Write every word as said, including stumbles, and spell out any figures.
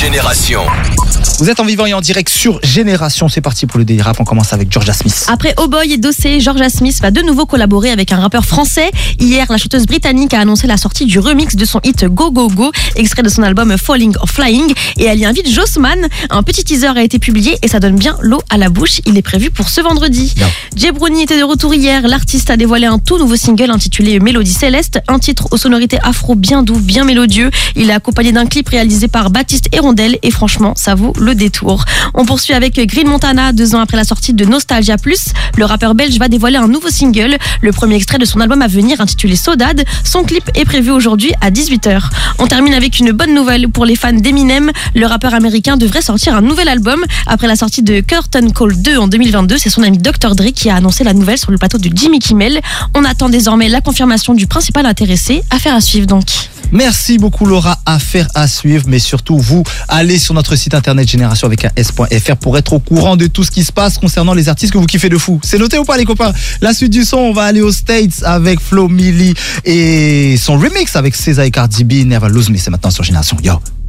Génération. Vous êtes en vivant et en direct sur Génération. C'est parti pour le délire rap. On commence avec Jorja Smith. Après Oh Boy et Dossé, Jorja Smith va de nouveau collaborer avec un rappeur français. Hier, la chanteuse britannique a annoncé la sortie du remix de son hit Go Go Go, extrait de son album Falling or Flying, et elle y invite Jossman. Un petit teaser a été publié et ça donne bien l'eau à la bouche. Il est prévu pour ce vendredi. Bien. Jay Brownie était de retour hier. L'artiste a dévoilé un tout nouveau single intitulé Mélodie Céleste, un titre aux sonorités afro bien doux, bien mélodieux. Il est accompagné d'un clip réalisé par Baptiste Hérondelle et franchement, ça vaut le détour. On poursuit avec Green Montana. Deux ans après la sortie de Nostalgia Plus, le rappeur belge va dévoiler un nouveau single, le premier extrait de son album à venir intitulé Sodade. Son clip est prévu aujourd'hui à dix-huit heures. On termine avec une bonne nouvelle pour les fans d'Eminem. Le rappeur américain devrait sortir un nouvel album. Après la sortie de Curtain Call deux en deux mille vingt-deux, c'est son ami docteur Dre qui a annoncé la nouvelle sur le plateau de Jimmy Kimmel. On attend désormais la confirmation du principal intéressé. Affaire à suivre donc. Merci beaucoup Laura, affaire à suivre, mais surtout vous, allez sur notre site internet génération avec un s point f r pour être au courant de tout ce qui se passe concernant les artistes que vous kiffez de fou. C'est noté ou pas les copains? La suite du son, on va aller aux States avec Flo Milli et son remix avec César et Cardi B, Never Lose Me, c'est maintenant sur Génération. Yo.